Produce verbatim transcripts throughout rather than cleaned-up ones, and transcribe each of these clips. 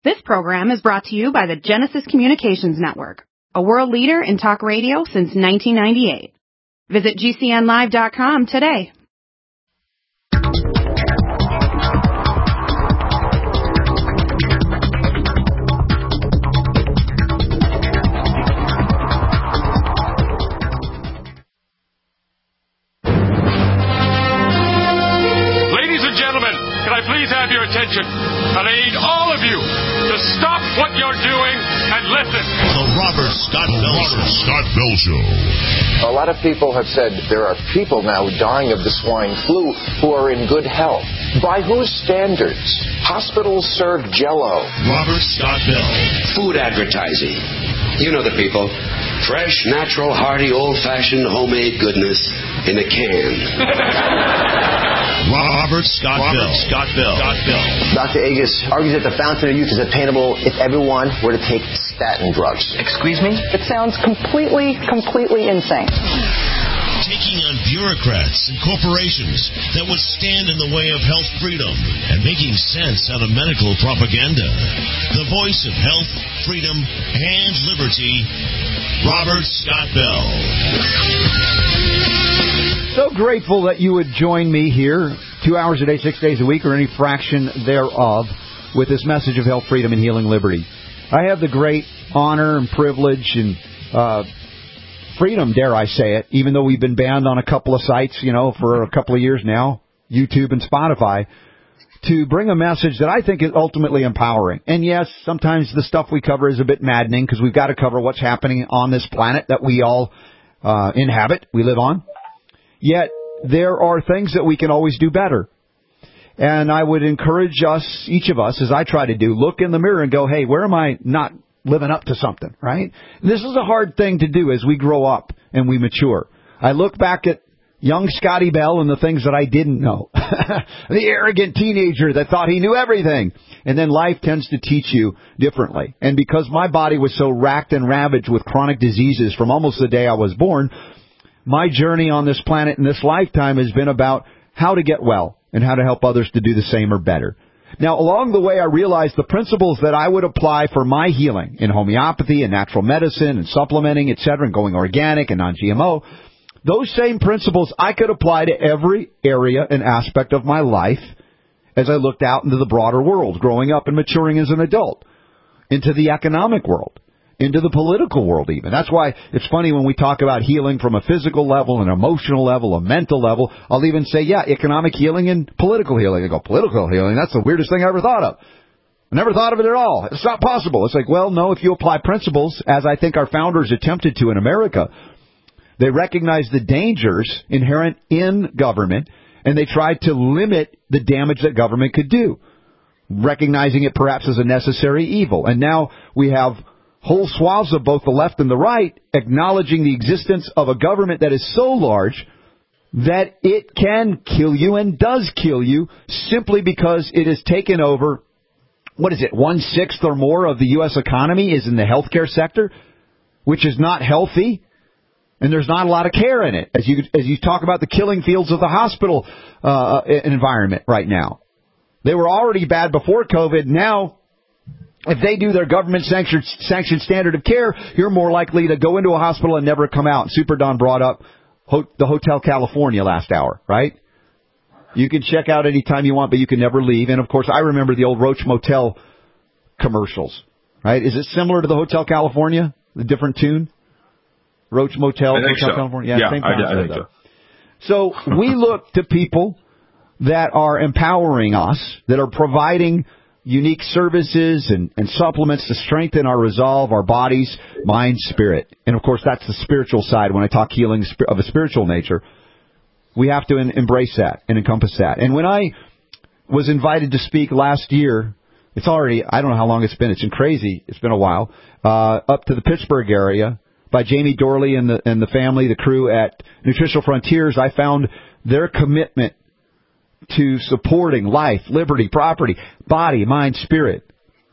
This program is brought to you by the Genesis Communications Network, a world leader in talk radio since nineteen ninety-eight. Visit G C N live dot com today. Ladies and gentlemen, can I please have your attention? And I need all of you to stop what you're doing and listen. The Robert Scott Bell Show. Scott Bell Show. A lot of people have said there are people now dying of the swine flu who are in good health. By whose standards? Hospitals serve Jell-O. Robert Scott Bell. Food advertising. You know the people. Fresh, natural, hearty, old-fashioned, homemade goodness in a can. Robert Scott Robert Bell. Scott Bell. Scott Bell. Doctor Agus argues that the fountain of youth is attainable if everyone were to take statin drugs. Excuse me? It sounds completely, completely insane. Taking on bureaucrats and corporations that would stand in the way of health freedom and making sense out of medical propaganda. The voice of health, freedom, and liberty, Robert Scott Bell. So grateful that you would join me here two hours a day, six days a week, or any fraction thereof, with this message of health, freedom, and healing liberty. I have the great honor and privilege and uh, freedom, dare I say it, even though we've been banned on a couple of sites, you know, for a couple of years now, YouTube and Spotify, to bring a message that I think is ultimately empowering. And yes, sometimes the stuff we cover is a bit maddening because we've got to cover what's happening on this planet that we all uh, inhabit, we live on. Yet, there are things that we can always do better. And I would encourage us, each of us, as I try to do, look in the mirror and go, hey, where am I not living up to something, right? This is a hard thing to do as we grow up and we mature. I look back at young Scotty Bell and the things that I didn't know. The arrogant teenager that thought he knew everything. And then life tends to teach you differently. And because my body was so racked and ravaged with chronic diseases from almost the day I was born, my journey on this planet in this lifetime has been about how to get well and how to help others to do the same or better. Now, along the way, I realized the principles that I would apply for my healing in homeopathy and natural medicine and supplementing, et cetera, and going organic and non-G M O, those same principles I could apply to every area and aspect of my life as I looked out into the broader world, growing up and maturing as an adult, into the economic world, into the political world even. That's why it's funny when we talk about healing from a physical level, an emotional level, a mental level. I'll even say, yeah, economic healing and political healing. I go, political healing? That's the weirdest thing I ever thought of. I never thought of it at all. It's not possible. It's like, well, no, if you apply principles, as I think our founders attempted to in America, they recognized the dangers inherent in government, and they tried to limit the damage that government could do, recognizing it perhaps as a necessary evil. And now we have whole swaths of both the left and the right acknowledging the existence of a government that is so large that it can kill you and does kill you simply because it has taken over, what is it, one-sixth or more of the U S economy is in the healthcare sector, which is not healthy, and there's not a lot of care in it, as you as you talk about the killing fields of the hospital uh, environment right now. They were already bad before COVID. Now, if they do their government-sanctioned sanctioned standard of care, you're more likely to go into a hospital and never come out. Super Don brought up ho- the Hotel California last hour, right? You can check out any time you want, but you can never leave. And, of course, I remember the old Roach Motel commercials, right? Is it similar to the Hotel California, the different tune? Roach Motel, I think Hotel so. California? Yeah, same I, concept, I think though. so. So we look to people that are empowering us, that are providing unique services and, and supplements to strengthen our resolve, our bodies, mind, spirit. And, of course, that's the spiritual side. When I talk healing of a spiritual nature, we have to en- embrace that and encompass that. And when I was invited to speak last year, it's already, I don't know how long it's been. It's been crazy. It's been a while. Uh, up to the Pittsburgh area by Jamie Dorley and the, and the family, the crew at Nutritional Frontiers, I found their commitment to supporting life, liberty, property, body, mind, spirit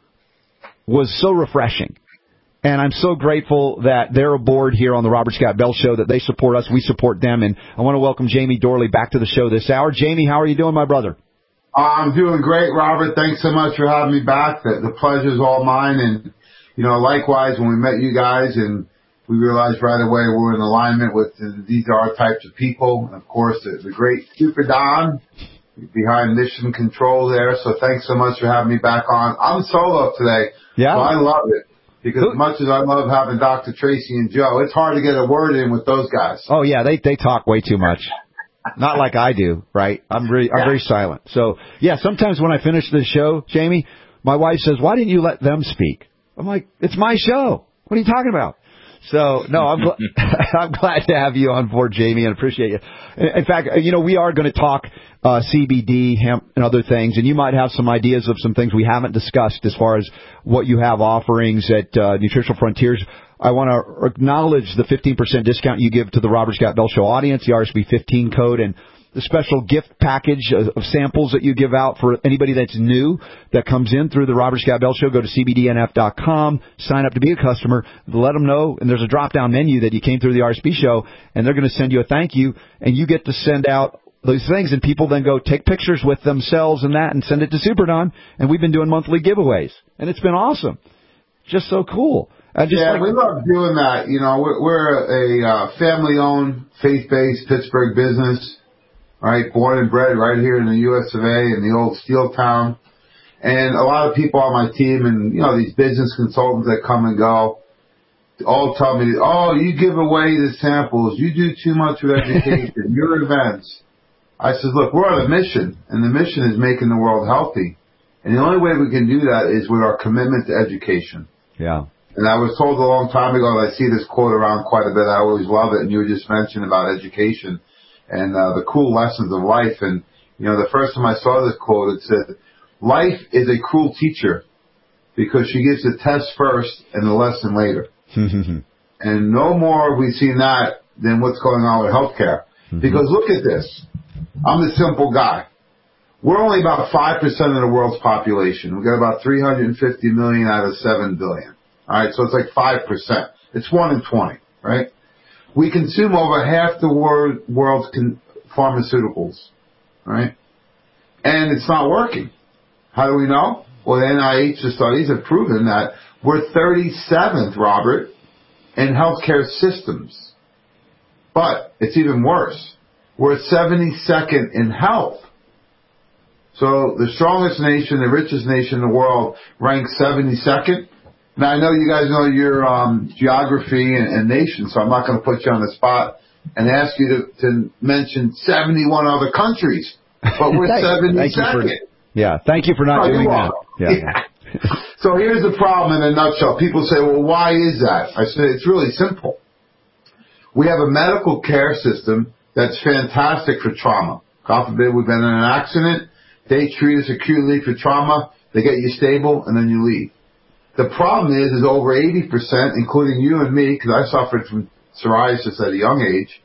was so refreshing. And I'm so grateful that they're aboard here on the Robert Scott Bell Show, that they support us, we support them. And I want to welcome Jamie Dorley back to the show this hour. Jamie, how are you doing, my brother? I'm doing great, Robert. Thanks so much for having me back. The, the pleasure's all mine. And, you know, likewise, when we met you guys and we realized right away we're in alignment with uh, these are our types of people. And, of course, the, the great Super Don behind Mission Control there. So thanks so much for having me back on. I'm solo today. Yeah. So I love it. Because as much as I love having Doctor Tracy and Joe, it's hard to get a word in with those guys. Oh, yeah, they they talk way too much. Not like I do, right? I'm very, I'm very silent. So, yeah, sometimes when I finish the show, Jamie, my wife says, why didn't you let them speak? I'm like, it's my show. What are you talking about? So, no, I'm, gl- I'm glad to have you on board, Jamie, and appreciate you. In fact, you know, we are going to talk uh, C B D, hemp, and other things, and you might have some ideas of some things we haven't discussed as far as what you have offerings at uh, Nutritional Frontiers. I want to acknowledge the fifteen percent discount you give to the Robert Scott Bell Show audience, the R S B fifteen code, and the special gift package of, of samples that you give out for anybody that's new that comes in through the Robert Scott Bell Show. Go to C B D N F dot com, sign up to be a customer, let them know, and there's a drop-down menu that you came through the R S B show, and they're going to send you a thank you, and you get to send out those things, and people then go take pictures with themselves and that and send it to Super Don, and we've been doing monthly giveaways, and it's been awesome. Just so cool. I just yeah, like, we love doing that. You know, we're, we're a uh, family-owned, faith-based Pittsburgh business, right? Born and bred right here in the U S of A in the old steel town. And a lot of people on my team and, you know, these business consultants that come and go all tell me, oh, you give away the samples. You do too much with education, your events. I said, look, we're on a mission, and the mission is making the world healthy. And the only way we can do that is with our commitment to education. Yeah. And I was told a long time ago, and I see this quote around quite a bit. I always love it. And you were just mentioning about education and uh, the cool lessons of life. And, you know, the first time I saw this quote, it said, life is a cruel teacher because she gives the test first and the lesson later. And no more have we seen that than what's going on with healthcare. Mm-hmm. Because look at this. I'm a simple guy. We're only about five percent of the world's population. We've got about three hundred fifty million out of seven billion. All right, so it's like five percent. It's one in twenty, right? We consume over half the world, world's con- pharmaceuticals, right? And it's not working. How do we know? Well, the N I H studies have proven that we're thirty-seventh, Robert, in healthcare systems. But it's even worse. We're seventy-second in health. So the strongest nation, the richest nation in the world, ranks seventy-second. Now, I know you guys know your um, geography and, and nation, so I'm not going to put you on the spot and ask you to, to mention seventy-one other countries. But we're seventy-second. Yeah, thank you for not oh, doing that. Yeah. yeah. So here's the problem in a nutshell. People say, well, why is that? I say it's really simple. We have a medical care system that's fantastic for trauma. God forbid we've been in an accident. They treat us acutely for trauma. They get you stable, and then you leave. The problem is, is over eighty percent, including you and me, because I suffered from psoriasis at a young age,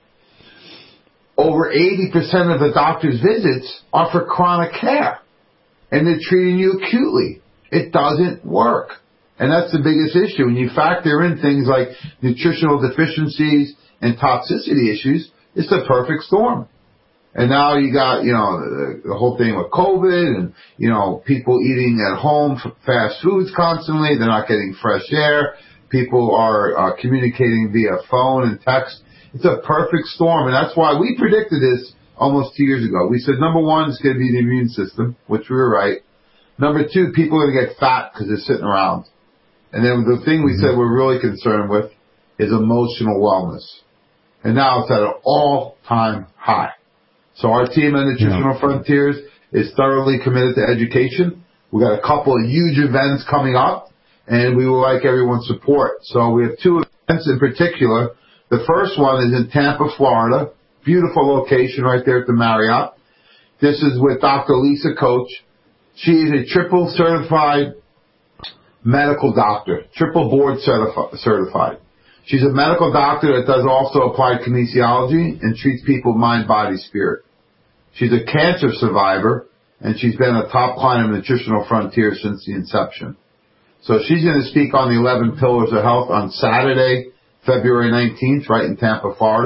over eighty percent of the doctor's visits are for chronic care. And they're treating you acutely. It doesn't work. And that's the biggest issue. When you factor in things like nutritional deficiencies and toxicity issues, it's the perfect storm. And now you got, you know, the, the whole thing with COVID and, you know, people eating at home fast foods constantly. They're not getting fresh air. People are uh, communicating via phone and text. It's a perfect storm. And that's why we predicted this almost two years ago. We said, number one, it's going to be the immune system, which we were right. Number two, people are going to get fat because they're sitting around. And then the thing we said we're really concerned with is emotional wellness. And now it's at an all-time high. So our team at Nutritional yeah. Frontiers is thoroughly committed to education. We got a couple of huge events coming up, and we would like everyone's support. So we have two events in particular. The first one is in Tampa, Florida. Beautiful location right there at the Marriott. This is with Doctor Lisa Coach. She is a triple certified medical doctor, triple board certifi- certified. She's a medical doctor that does also applied kinesiology and treats people mind, body, spirit. She's a cancer survivor, and she's been a top client of Nutritional Frontier since the inception. So she's going to speak on the eleven pillars of health on Saturday, February nineteenth, right in Tampa, Florida.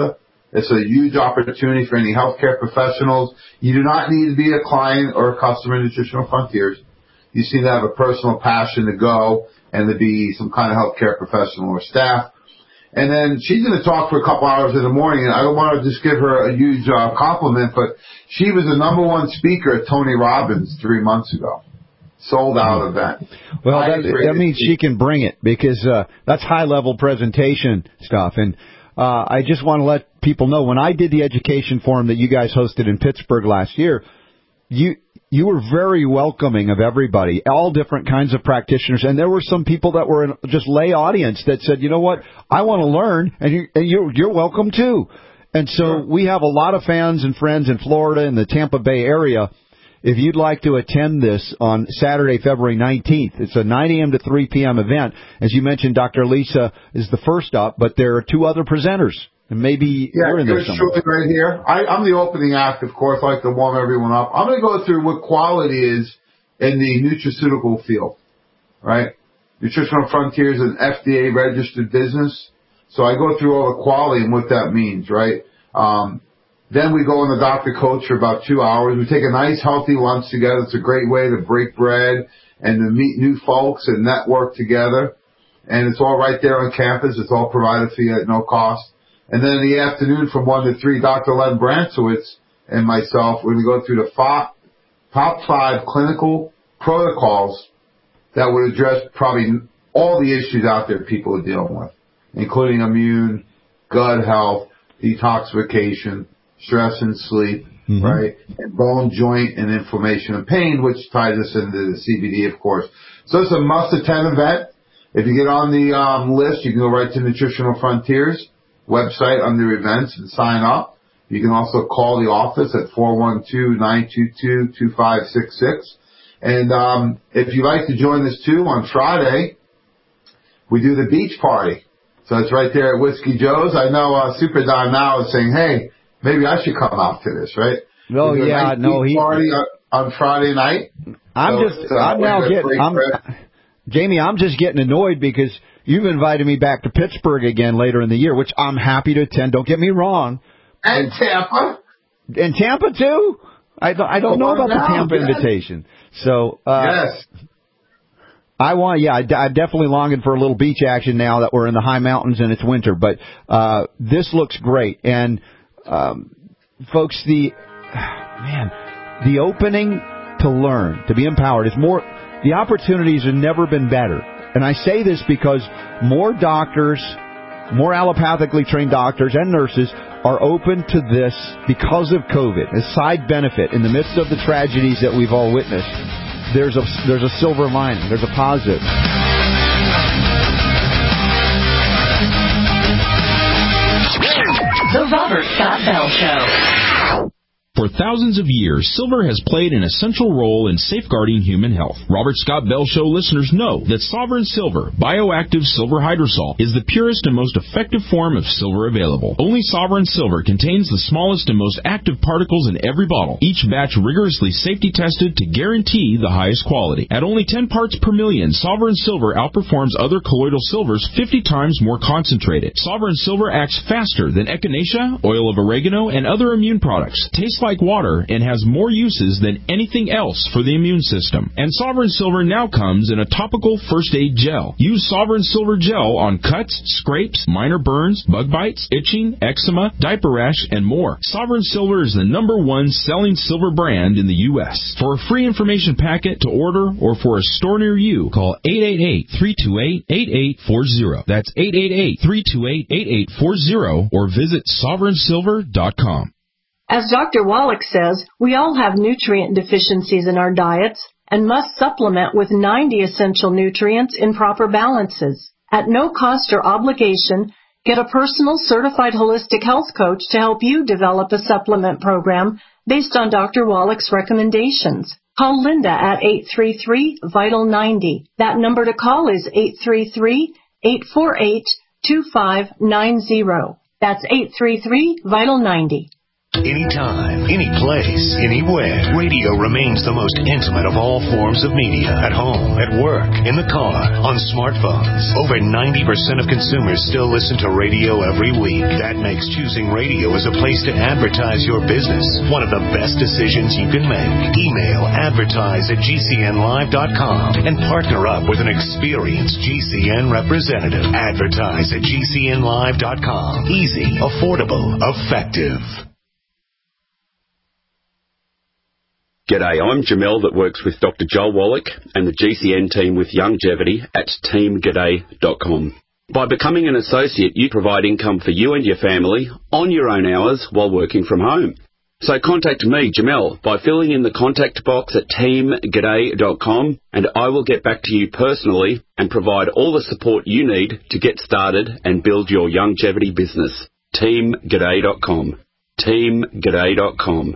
It's a huge opportunity for any healthcare professionals. You do not need to be a client or a customer in Nutritional Frontiers. You seem to have a personal passion to go and to be some kind of healthcare professional or staff. And then she's going to talk for a couple hours in the morning. And I don't want to just give her a huge uh, compliment, but she was the number one speaker at Tony Robbins three months ago. Sold out event. Well, that, that means she can bring it because uh, that's high-level presentation stuff. And uh, I just want to let people know, when I did the education forum that you guys hosted in Pittsburgh last year, you you were very welcoming of everybody, all different kinds of practitioners. And there were some people that were in just lay audience that said, you know what, I want to learn, and, you, and you're, you're welcome too. And so sure. We have a lot of fans and friends in Florida and the Tampa Bay area. If you'd like to attend this on Saturday, February nineteenth, it's a nine a.m. to three p.m. event. As you mentioned, Doctor Lisa is the first up, but there are two other presenters. And maybe yeah, you're in there somewhere. Right here. I, I'm the opening act, of course. I like to warm everyone up. I'm going to go through what quality is in the nutraceutical field, right? Nutritional Frontiers is an F D A-registered business. So I go through all the quality and what that means, right? Um, then we go on the Doctor Coach for about two hours. We take a nice, healthy lunch together. It's a great way to break bread and to meet new folks and network together. And it's all right there on campus. It's all provided for you at no cost. And then in the afternoon from one to three, Doctor Len Brantzowitz and myself, we're going to go through the five, top five clinical protocols that would address probably all the issues out there people are dealing with, including immune, gut health, detoxification, stress and sleep, mm-hmm. right, and bone, joint, and inflammation and pain, which ties us into the C B D, of course. So it's a must-attend event. If you get on the um, list, you can go right to Nutritional Frontiers website under events and sign up. You can also call the office at four one two, nine two two, two five six six. And um, if you'd like to join us, too, on Friday, we do the beach party. So it's right there at Whiskey Joe's. I know uh, Super Don now is saying, hey, maybe I should come out to this, right? No, yeah, nice no. Beach he party on, on Friday night. I'm so just, uh, I'm now getting, I'm, Jamie, I'm just getting annoyed because you've invited me back to Pittsburgh again later in the year, which I'm happy to attend. Don't get me wrong. And Tampa. And Tampa, too? I don't, I don't know about the Tampa invitation. So, uh, yes. I want, yeah, I, I'm definitely longing for a little beach action now that we're in the high mountains and it's winter. But uh, this looks great. And, um, folks, the, man, the opening to learn, to be empowered, is more, the opportunities have never been better. And I say this because more doctors, more allopathically trained doctors and nurses are open to this because of COVID. A side benefit in the midst of the tragedies that we've all witnessed. There's a, there's a silver lining. There's a positive. The Robert Scott Bell Show. For thousands of years, silver has played an essential role in safeguarding human health. Robert Scott Bell Show listeners know that Sovereign Silver, bioactive silver hydrosol, is the purest and most effective form of silver available. Only Sovereign Silver contains the smallest and most active particles in every bottle, each batch rigorously safety tested to guarantee the highest quality. At only ten parts per million, Sovereign Silver outperforms other colloidal silvers fifty times more concentrated. Sovereign Silver acts faster than echinacea, oil of oregano, and other immune products. Tastes like water and has more uses than anything else for the immune system. And Sovereign Silver now comes in a topical first aid gel. Use Sovereign Silver gel on cuts, scrapes, minor burns, bug bites, itching, eczema, diaper rash, and more. Sovereign Silver is the number one selling silver brand in the U S. For a free information packet to order or for a store near you, call eight eight eight, three two eight, eight eight four zero. That's eight eight eight, three two eight, eight eight four zero or visit sovereign silver dot com. As Doctor Wallach says, we all have nutrient deficiencies in our diets and must supplement with ninety essential nutrients in proper balances. At no cost or obligation, get a personal certified holistic health coach to help you develop a supplement program based on Doctor Wallach's recommendations. Call Linda at eight three three, vital ninety. That number to call is eight three three, eight four eight, two five nine zero. That's eight three three, vital ninety. Anytime, any place, anywhere, radio remains the most intimate of all forms of media. At home, at work, in the car, on smartphones. Over ninety percent of consumers still listen to radio every week. That makes choosing radio as a place to advertise your business one of the best decisions you can make. Email advertise at G C N live dot com and partner up with an experienced G C N representative. Advertise at G C N live dot com. Easy, affordable, effective. G'day, I'm Jamel that works with Doctor Joel Wallach and the G C N team with Longevity at team g'day dot com. By becoming an associate, you provide income for you and your family on your own hours while working from home. So contact me, Jamel, by filling in the contact box at team g'day dot com, and I will get back to you personally and provide all the support you need to get started and build your longevity business. team g'day dot com. team g'day dot com.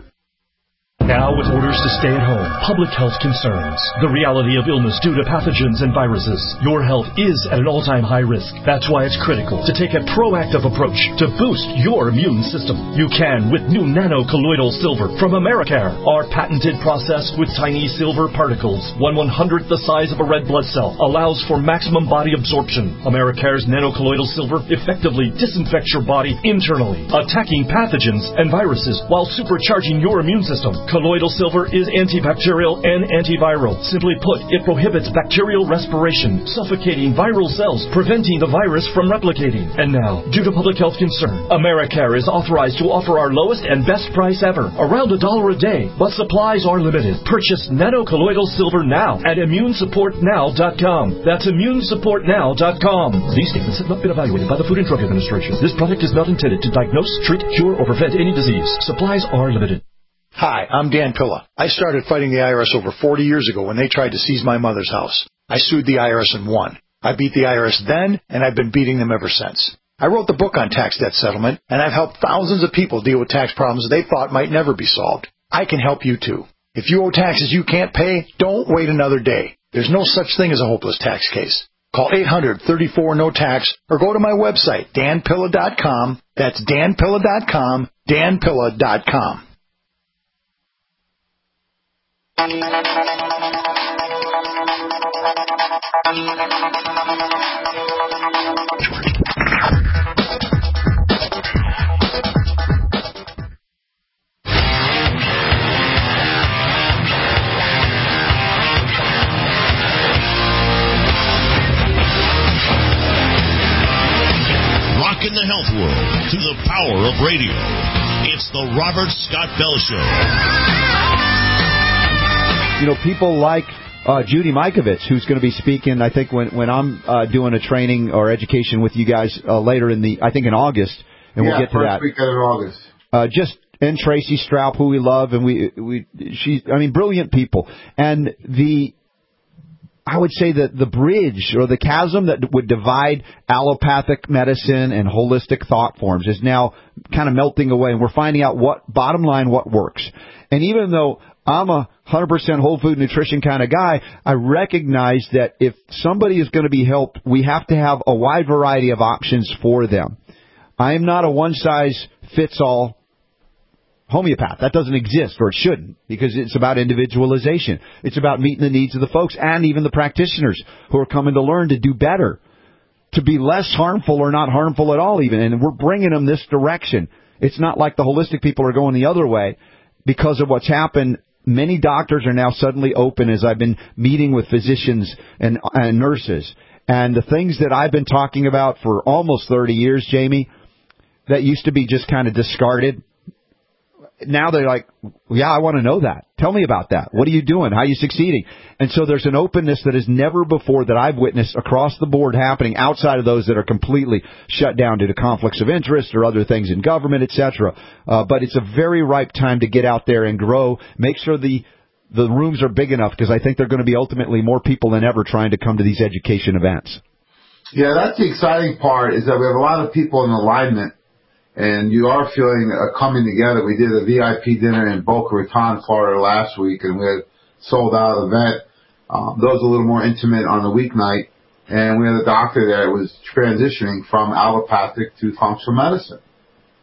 Now with orders to stay at home, public health concerns, the reality of illness due to pathogens and viruses, your health is at an all-time high risk. That's why it's critical to take a proactive approach to boost your immune system. You can with new nano-colloidal silver from Americare. Our patented process with tiny silver particles, one one-hundredth the size of a red blood cell, allows for maximum body absorption. Americare's nano-colloidal silver effectively disinfects your body internally, attacking pathogens and viruses while supercharging your immune system. Colloidal silver is antibacterial and antiviral. Simply put, it prohibits bacterial respiration, suffocating viral cells, preventing the virus from replicating. And now, due to public health concern, Americare is authorized to offer our lowest and best price ever, around a dollar a day, but supplies are limited. Purchase nano-colloidal silver now at immune support now dot com. That's immune support now dot com. These statements have not been evaluated by the Food and Drug Administration. This product is not intended to diagnose, treat, cure, or prevent any disease. Supplies are limited. Hi, I'm Dan Pilla. I started fighting the I R S over forty years ago when they tried to seize my mother's house. I sued the I R S and won. I beat the I R S then, and I've been beating them ever since. I wrote the book on tax debt settlement, and I've helped thousands of people deal with tax problems they thought might never be solved. I can help you too. If you owe taxes you can't pay, don't wait another day. There's no such thing as a hopeless tax case. Call eight hundred, thirty-four, no tax or go to my website, dan pilla dot com. That's dan pilla dot com, dan pilla dot com. Rocking the health world through the power of radio. It's the Robert Scott Bell Show. You know, people like uh, Judy Mikovits, who's going to be speaking, I think, when, when I'm uh, doing a training or education with you guys uh, later in the, I think in August, and yeah, we'll get to that. first weekend in August. Uh, just, and Tracy Straub, who we love, and we, we, she, I mean, brilliant people. And the, I would say that the bridge or the chasm that would divide allopathic medicine and holistic thought forms is now kind of melting away, and we're finding out what, bottom line, what works. And even though I'm a one hundred percent whole food nutrition kind of guy, I recognize that if somebody is going to be helped, we have to have a wide variety of options for them. I am not a one-size-fits-all homeopath. That doesn't exist, or it shouldn't, because it's about individualization. It's about meeting the needs of the folks and even the practitioners who are coming to learn to do better, to be less harmful or not harmful at all even. And we're bringing them this direction. It's not like the holistic people are going the other way because of what's happened. Many doctors are now suddenly open as I've been meeting with physicians and, and nurses. And the things that I've been talking about for almost thirty years, Jamie, that used to be just kind of discarded, now they're like, yeah, I want to know that. Tell me about that. What are you doing? How are you succeeding? And so there's an openness that is never before that I've witnessed across the board happening outside of those that are completely shut down due to conflicts of interest or other things in government, et cetera. Uh, but it's a very ripe time to get out there and grow. Make sure the the rooms are big enough, because I think there are going to be ultimately more people than ever trying to come to these education events. Yeah, that's the exciting part, is that we have a lot of people in alignment. And you are feeling a coming together. We did a V I P dinner in Boca Raton, Florida last week, and we had sold out event. Um, those a little more intimate on the weeknight. And we had a doctor there that was transitioning from allopathic to functional medicine.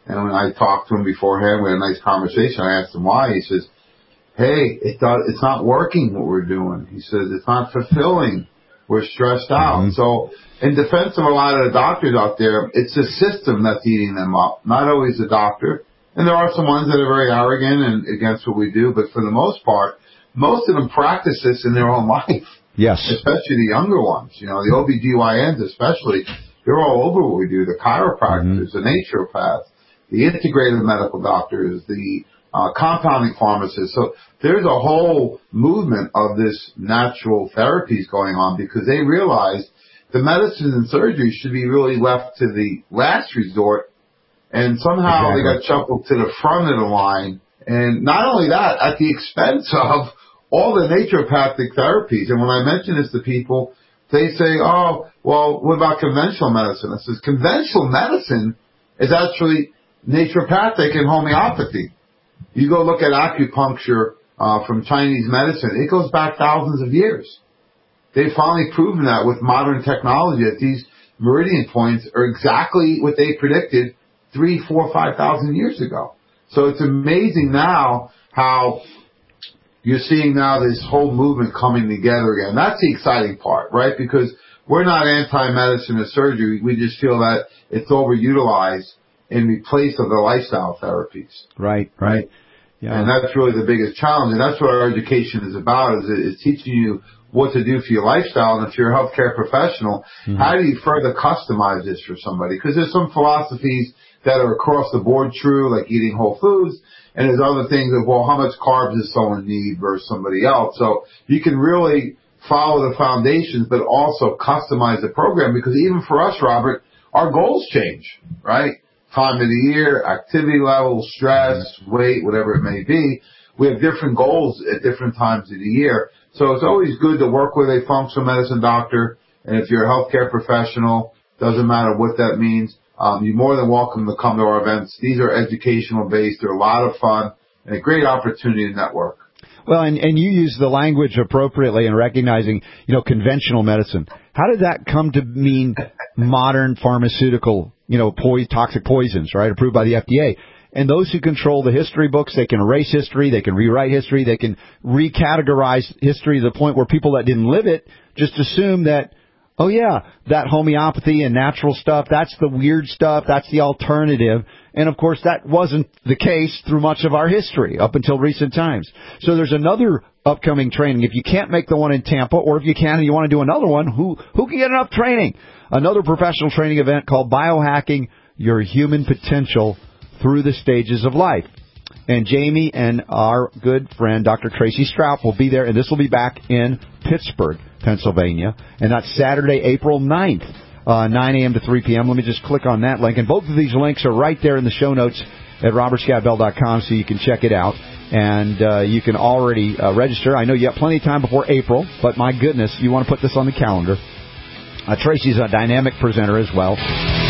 And when I talked to him beforehand, we had a nice conversation. I asked him why. He says, hey, it does, it's not working what we're doing. He says, it's not fulfilling. We're stressed out. Mm-hmm. So in defense of a lot of the doctors out there, it's the system that's eating them up, not always the doctor. And there are some ones that are very arrogant and against what we do, but for the most part, most of them practice this in their own life. Yes. Especially the younger ones. You know, the O B G Y Ns especially, they're all over what we do. The chiropractors, mm-hmm. the naturopaths, the integrative medical doctors, the uh, compounding pharmacists. So there's a whole movement of this natural therapies going on because they realize the medicine and surgery should be really left to the last resort. And somehow exactly. they got shuffled to the front of the line. And not only that, at the expense of all the naturopathic therapies. And when I mention this to people, they say, oh, well, what about conventional medicine? I says, conventional medicine is actually naturopathic and homeopathy. You go look at acupuncture uh, from Chinese medicine. It goes back thousands of years. They've finally proven that with modern technology that these meridian points are exactly what they predicted three, four, five thousand years ago. So it's amazing now how you're seeing now this whole movement coming together again. That's the exciting part, right? Because we're not anti-medicine or surgery. We just feel that it's overutilized in place of the lifestyle therapies. Right, right. Yeah. And that's really the biggest challenge. And that's what our education is about, is, is teaching you what to do for your lifestyle. And if you're a healthcare professional, mm-hmm. how do you further customize this for somebody? Because there's some philosophies that are across the board true, like eating whole foods, and there's other things of, well, how much carbs does someone need versus somebody else? So you can really follow the foundations, but also customize the program, because even for us, Robert, our goals change, right? Time of the year, activity level, stress, weight, whatever it may be. We have different goals at different times of the year. So it's always good to work with a functional medicine doctor, and if you're a healthcare professional, doesn't matter what that means, Um, you're more than welcome to come to our events. These are educational based. They're a lot of fun and a great opportunity to network. Well, and, and you use the language appropriately in recognizing, you know, conventional medicine. How did that come to mean modern pharmaceutical, you know, po- toxic poisons, right, approved by the F D A? And those who control the history books, they can erase history, they can rewrite history, they can recategorize history to the point where people that didn't live it just assume that, oh, yeah, that homeopathy and natural stuff, that's the weird stuff, that's the alternative. And, of course, that wasn't the case through much of our history up until recent times. So there's another upcoming training. If you can't make the one in Tampa, or if you can and you want to do another one, who who can get enough training? Another professional training event called Biohacking Your Human Potential Through the Stages of Life. And Jamie and our good friend, Doctor Tracy Strout, will be there, and this will be back in Pittsburgh, Pennsylvania. And that's Saturday, April ninth, uh, nine a.m. to three p.m. Let me just click on that link. And both of these links are right there in the show notes at robert scott bell dot com, so you can check it out. And uh, you can already uh, register. I know you have plenty of time before April, but my goodness, you want to put this on the calendar. Uh, Tracy's a dynamic presenter as well.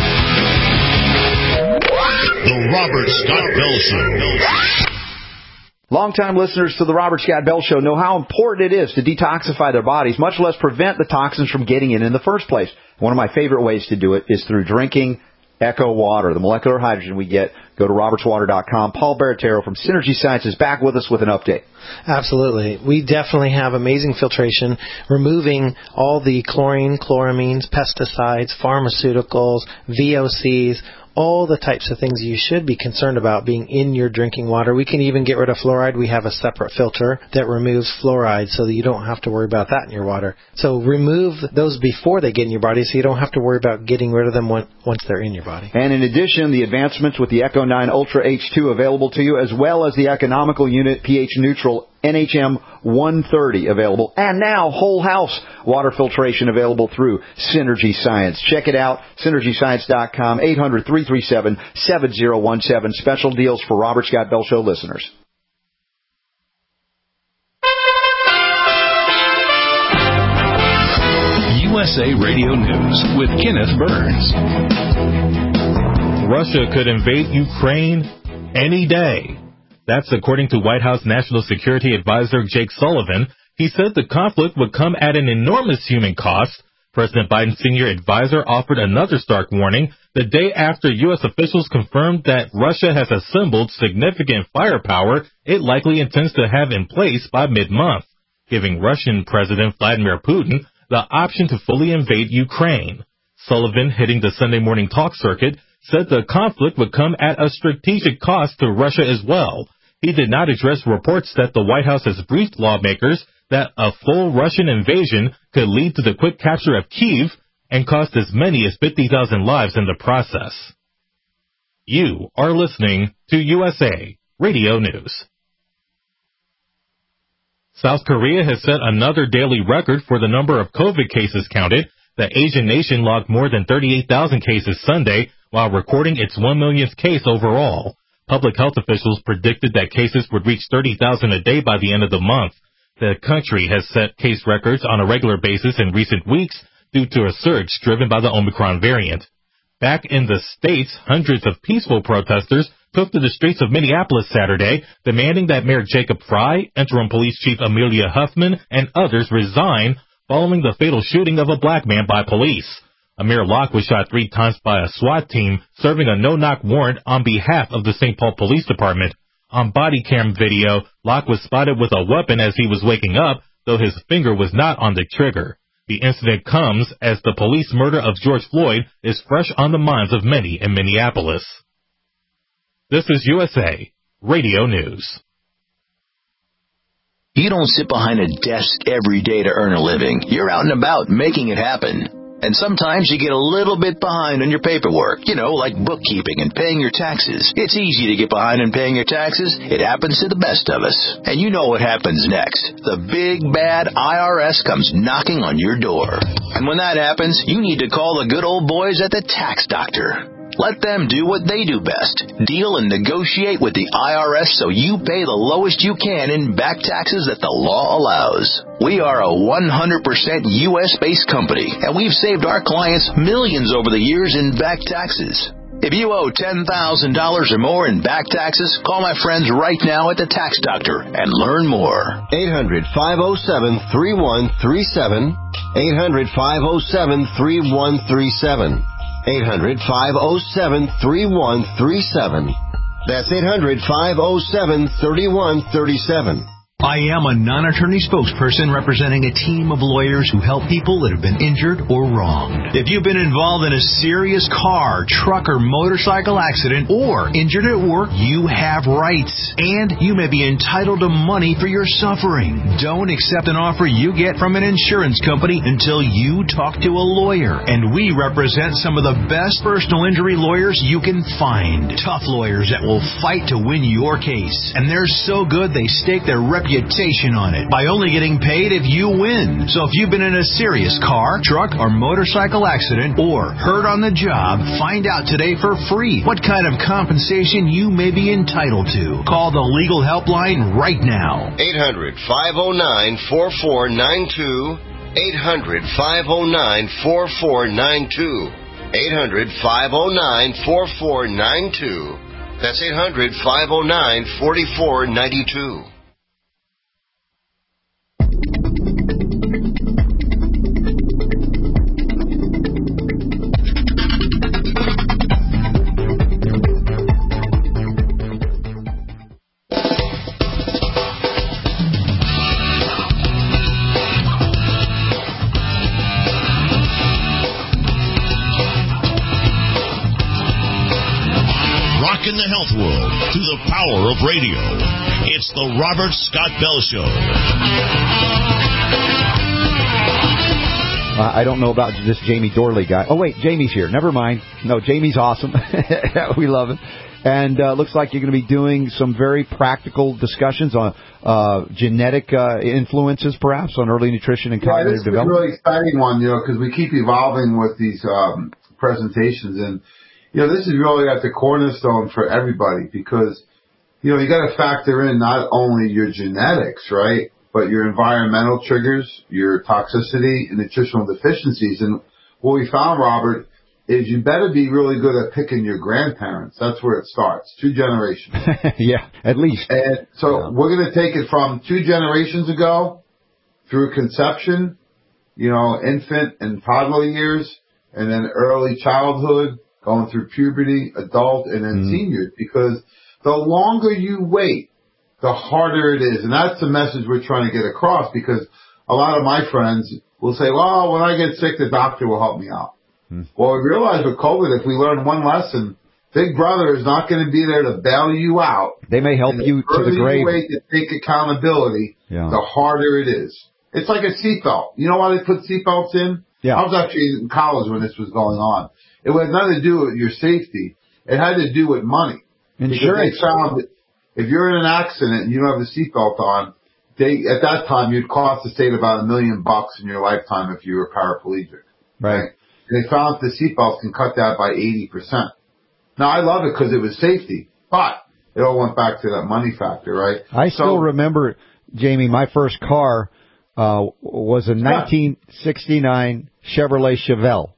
The Robert Scott Bell Show. Longtime listeners to the Robert Scott Bell Show know how important it is to detoxify their bodies, much less prevent the toxins from getting in in the first place. One of my favorite ways to do it is through drinking Echo Water, the molecular hydrogen we get. Go to roberts water dot com. Paul Baratero from Synergy Science is back with us with an update. Absolutely. We definitely have amazing filtration, removing all the chlorine, chloramines, pesticides, pharmaceuticals, V O Cs, all the types of things you should be concerned about being in your drinking water. We can even get rid of fluoride. We have a separate filter that removes fluoride so that you don't have to worry about that in your water. So remove those before they get in your body so you don't have to worry about getting rid of them once they're in your body. And in addition, the advancements with the Echo nine Ultra H two available to you, as well as the economical unit pH neutral N H M one thirty available, and now whole house water filtration available through Synergy Science. Check it out, synergy science dot com, eight hundred, three three seven, seven zero one seven. Special deals for Robert Scott Bell Show listeners. U S A Radio News with Kenneth Burns. Russia could invade Ukraine any day. That's according to White House National Security Advisor Jake Sullivan. He said the conflict would come at an enormous human cost. President Biden's senior advisor offered another stark warning. the day after U S officials confirmed that Russia has assembled significant firepower it likely intends to have in place by mid-month, giving Russian President Vladimir Putin the option to fully invade Ukraine. Sullivan, hitting the Sunday morning talk circuit, said the conflict would come at a strategic cost to Russia as well. He did not address reports that the White House has briefed lawmakers that a full Russian invasion could lead to the quick capture of Kyiv and cost as many as fifty thousand lives in the process. You are listening to U S A Radio News. South Korea has set another daily record for the number of COVID cases counted. The Asian nation logged more than thirty-eight thousand cases Sunday, while recording its one millionth case overall. Public health officials predicted that cases would reach thirty thousand a day by the end of the month. The country has set case records on a regular basis in recent weeks due to a surge driven by the Omicron variant. Back in the States, hundreds of peaceful protesters took to the streets of Minneapolis Saturday, demanding that Mayor Jacob Frey, interim police chief Amelia Huffman, and others resign following the fatal shooting of a black man by police. Amir Locke was shot three times by a SWAT team serving a no-knock warrant on behalf of the Saint Paul Police Department. On body cam video, Locke was spotted with a weapon as he was waking up, though his finger was not on the trigger. The incident comes as the police murder of George Floyd is fresh on the minds of many in Minneapolis. This is U S A Radio News. You don't sit behind a desk every day to earn a living. You're out and about making it happen. And sometimes you get a little bit behind on your paperwork, you know, like bookkeeping and paying your taxes. It's easy to get behind in paying your taxes. It happens to the best of us. And you know what happens next. The big, bad I R S comes knocking on your door. And when that happens, you need to call the good old boys at the Tax Doctor. Let them do what they do best. Deal and negotiate with the I R S so you pay the lowest you can in back taxes that the law allows. We are a one hundred percent U S-based company, and we've saved our clients millions over the years in back taxes. If you owe ten thousand dollars or more in back taxes, call my friends right now at the Tax Doctor and learn more. eight hundred, five oh seven, three one three seven. eight hundred, five oh seven, three one three seven. eight hundred, five oh seven, three one three seven. That's eight hundred, five oh seven, three one three seven. I am a non-attorney spokesperson representing a team of lawyers who help people that have been injured or wronged. If you've been involved in a serious car, truck, or motorcycle accident or injured at work, you have rights, and you may be entitled to money for your suffering. Don't accept an offer you get from an insurance company until you talk to a lawyer, and we represent some of the best personal injury lawyers you can find. Tough lawyers that will fight to win your case, and they're so good they stake their reputation on it by only getting paid if you win. So if you've been in a serious car, truck, or motorcycle accident or hurt on the job, find out today for free what kind of compensation you may be entitled to. Call the legal helpline right now. eight hundred, five oh nine, four four nine two. eight hundred, five oh nine, four four nine two. eight hundred, five oh nine, four four nine two. That's eight hundred, five oh nine, four four nine two. In the health world through the power of radio. It's the Robert Scott Bell Show. Uh, I don't know about this Jamie Dorley guy. Oh, wait, Jamie's here. Never mind. No, Jamie's awesome. We love him. And uh, looks like you're going to be doing some very practical discussions on uh, genetic uh, influences, perhaps, on early nutrition and yeah, cognitive this development. is a really exciting one, you know, because we keep evolving with these um, presentations. And you know, this is really at the cornerstone for everybody because, you know, you got to factor in not only your genetics, right, but your environmental triggers, your toxicity, and nutritional deficiencies. And what we found, Robert, is you better be really good at picking your grandparents. That's where it starts. Two generations. Yeah, at least. And so yeah. We're going to take it from two generations ago through conception, you know, infant and toddler years, and then early childhood, going through puberty, adult, and then mm. seniors, because the longer you wait, the harder it is. And that's the message we're trying to get across, because a lot of my friends will say, well, when I get sick, the doctor will help me out. Mm. Well, we realize with COVID, if we learn one lesson, Big Brother is not going to be there to bail you out. They may help you to the grave. The further you wait to take accountability, yeah. the harder it is. It's like a seatbelt. You know why they put seatbelts in? Yeah. I was actually in college when this was going on. It had nothing to do with your safety. It had to do with money. Insurance. They found that if you're in an accident and you don't have the seatbelt on, they at that time you'd cost the state about a million bucks in your lifetime if you were paraplegic. Right. right? And they found that the seatbelts can cut that by eighty percent. Now I love it because it was safety, but it all went back to that money factor, right? I still so, remember, Jamie, my first car uh was a nineteen sixty-nine Chevrolet Chevelle.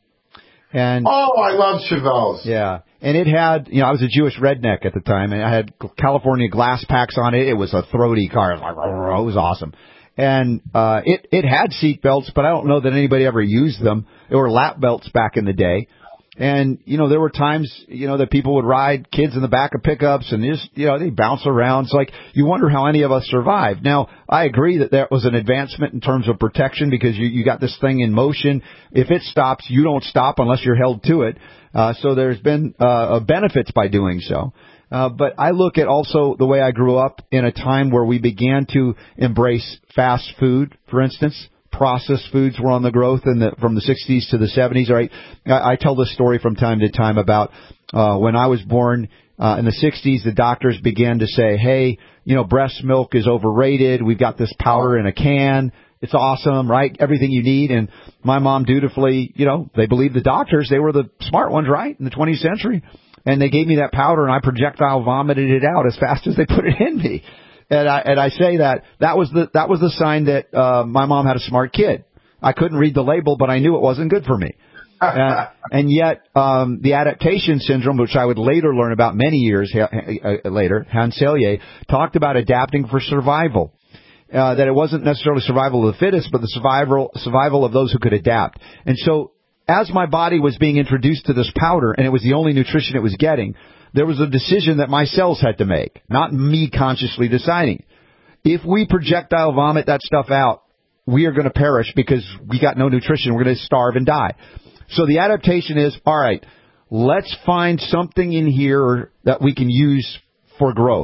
And oh, I love Chevelles. Yeah. And it had, you know, I was a Jewish redneck at the time, and I had California glass packs on it. It was a throaty car. It was, like, it was awesome. And uh it, it had seat belts, but I don't know that anybody ever used them. There were lap belts back in the day. And, you know, there were times, you know, that people would ride kids in the back of pickups and just, you know, they bounce around. It's like, you wonder how any of us survived. Now, I agree that that was an advancement in terms of protection because you, you got this thing in motion. If it stops, you don't stop unless you're held to it. Uh, so there's been, uh, benefits by doing so. Uh, but I look at also the way I grew up in a time where we began to embrace fast food, for instance. Processed foods were on the growth in the, from the sixties to the seventies, right? I, I tell this story from time to time about, uh, when I was born, uh, in the sixties, the doctors began to say, hey, you know, breast milk is overrated. We've got this powder in a can. It's awesome, right? Everything you need. And my mom dutifully, you know, they believed the doctors. They were the smart ones, right? In the twentieth century. And they gave me that powder and I projectile vomited it out as fast as they put it in me. And I, and I say that, that was the, that was the sign that, uh, my mom had a smart kid. I couldn't read the label, but I knew it wasn't good for me. uh, and yet, um, the adaptation syndrome, which I would later learn about many years ha- uh, later, Hans Selye, talked about adapting for survival. Uh, that it wasn't necessarily survival of the fittest, but the survival, survival of those who could adapt. And so, as my body was being introduced to this powder, and it was the only nutrition it was getting, there was a decision that my cells had to make, not me consciously deciding. If we projectile vomit that stuff out, we are going to perish because we got no nutrition. We're going to starve and die. So the adaptation is, all right, let's find something in here that we can use for growth.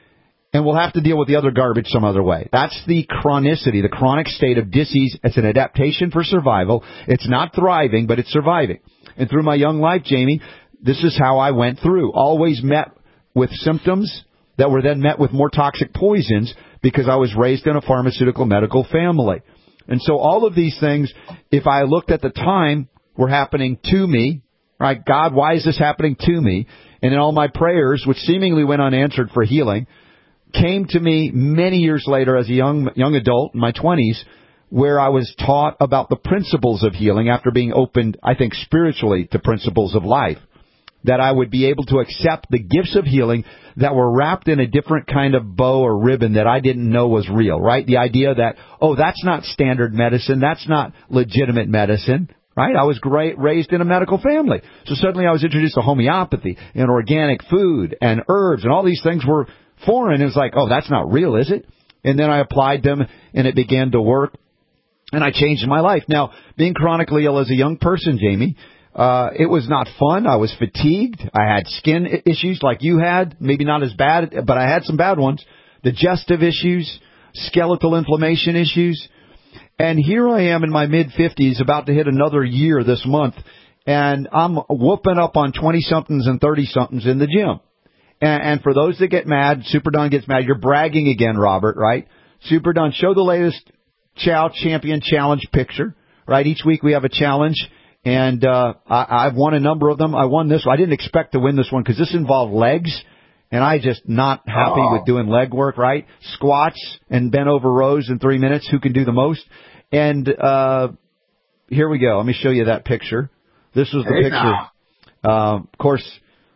And we'll have to deal with the other garbage some other way. That's the chronicity, the chronic state of disease. It's an adaptation for survival. It's not thriving, but it's surviving. And through my young life, Jamie, this is how I went through. Always met with symptoms that were then met with more toxic poisons because I was raised in a pharmaceutical medical family. And so all of these things, if I looked at the time, were happening to me. Right? God, why is this happening to me? And in all my prayers, which seemingly went unanswered for healing, came to me many years later as a young young adult in my twenties, where I was taught about the principles of healing after being opened, I think, spiritually to principles of life. That I would be able to accept the gifts of healing that were wrapped in a different kind of bow or ribbon that I didn't know was real, right? The idea that, oh, that's not standard medicine, that's not legitimate medicine, right? I was great, raised in a medical family. So suddenly I was introduced to homeopathy and organic food and herbs, and all these things were foreign. It was like, oh, that's not real, is it? And then I applied them, and it began to work, and I changed my life. Now, being chronically ill as a young person, Jamie, Uh, it was not fun. I was fatigued. I had skin issues like you had. Maybe not as bad, but I had some bad ones. Digestive issues, skeletal inflammation issues. And here I am in my mid-fifties, about to hit another year this month, and I'm whooping up on twenty-somethings and thirty-somethings in the gym. And, and for those that get mad, Super Don gets mad. You're bragging again, Robert, right? Super Don, show the latest Chow Champion Challenge picture, right? Each week we have a challenge. And uh I, I've won a number of them. I won this one. I didn't expect to win this one because this involved legs, and I just not happy oh. with doing leg work, right? Squats and bent over rows in three minutes. Who can do the most? And uh here we go. Let me show you that picture. This was the hey, picture. Uh, of course,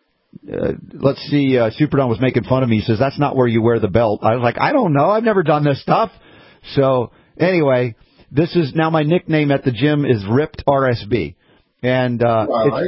uh, let's see. Uh, Super Don was making fun of me. He says, that's not where you wear the belt. I was like, I don't know. I've never done this stuff. So anyway, this is now my nickname at the gym is Ripped R S B. And uh, oh, I it's, like it.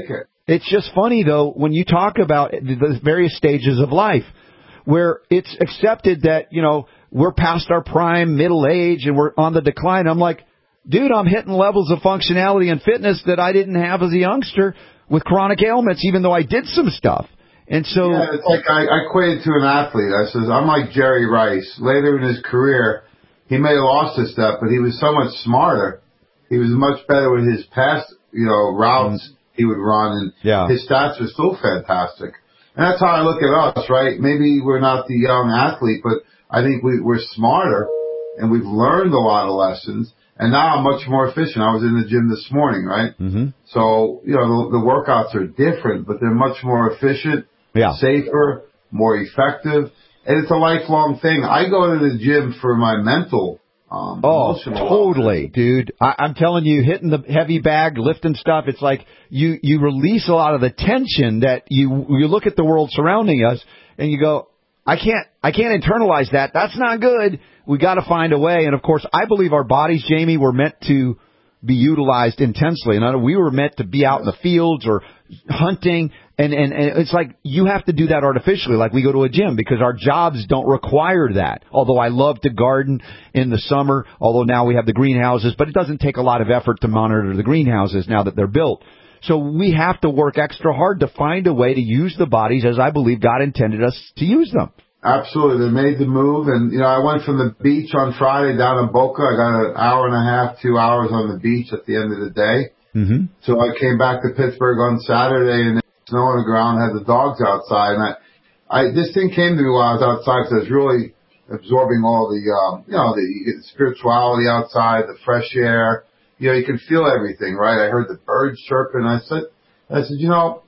It's just funny, though, when you talk about the various stages of life where it's accepted that, you know, we're past our prime, middle age, and we're on the decline. I'm like, dude, I'm hitting levels of functionality and fitness that I didn't have as a youngster with chronic ailments, even though I did some stuff. And so, yeah, it's like I, I equated to an athlete. I says, I'm like Jerry Rice. Later in his career, he may have lost his step, but he was so much smarter. He was much better with his past, you know, routes mm. he would run, and yeah. his stats were still fantastic. And that's how I look at us, right? Maybe we're not the young athlete, but I think we, we're smarter, and we've learned a lot of lessons. And now I'm much more efficient. I was in the gym this morning, right? Mm-hmm. So, you know, the, the workouts are different, but they're much more efficient, yeah. safer, more effective. And it's a lifelong thing. I go to the gym for my mental, um, oh, emotional. Totally, dude. I, I'm telling you, hitting the heavy bag, lifting stuff, it's like you, you release a lot of the tension that you, you look at the world surrounding us and you go, I can't, I can't internalize that. That's not good. We got to find a way. And of course, I believe our bodies, Jamie, were meant to be utilized intensely. And we were meant to be out in the fields or hunting. And, and, and it's like you have to do that artificially, like we go to a gym, because our jobs don't require that. Although I love to garden in the summer, although now we have the greenhouses, but it doesn't take a lot of effort to monitor the greenhouses now that they're built. So we have to work extra hard to find a way to use the bodies as I believe God intended us to use them. Absolutely. They made the move. And, you know, I went from the beach on Friday down to Boca. I got an hour and a half, two hours on the beach at the end of the day. Mm-hmm. So I came back to Pittsburgh on Saturday, and there was snow on the ground, had the dogs outside. And I, I this thing came to me while I was outside because I was really absorbing all the, um, you know, the, you get the spirituality outside, the fresh air. You know, you can feel everything, right? I heard the birds chirping. I said, I said, you know,